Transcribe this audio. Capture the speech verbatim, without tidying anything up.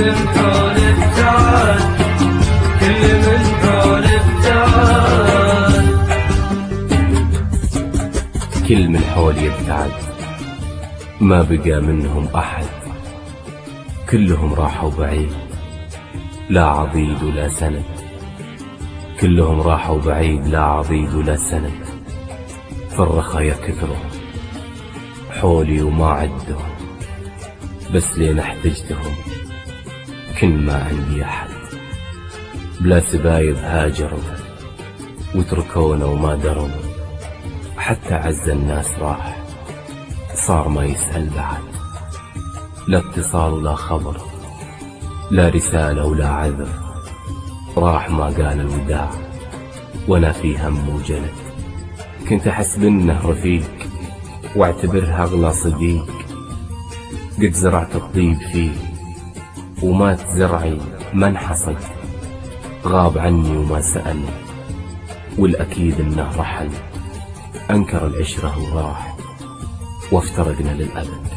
من حول ابتعد، كل من حول ابتعد. كل من حول يبتعد، ما بقى منهم أحد، كلهم راحوا بعيد، لا عضيد ولا سند. كلهم راحوا بعيد، لا عضيد ولا سند. في الرخايا كثروا حولي وما عدهم، بس لين احتجتهم كن ما عندي أحد. بلا سبايب هاجروا وتركونا وما دروا، حتى عز الناس راح صار ما يسأل بعد. لا اتصال ولا خبر، لا رسالة ولا عذر، راح ما قال الوداع وانا في هم وجلد. كنت احسب انه رفيق واعتبرها اغلى صديق، قد زرعت الطيب فيه ومات زرعي ما انحصد. غاب عني وما سأل، والاكيد انه رحل، انكر العشرة وراح وافترقنا للأبد.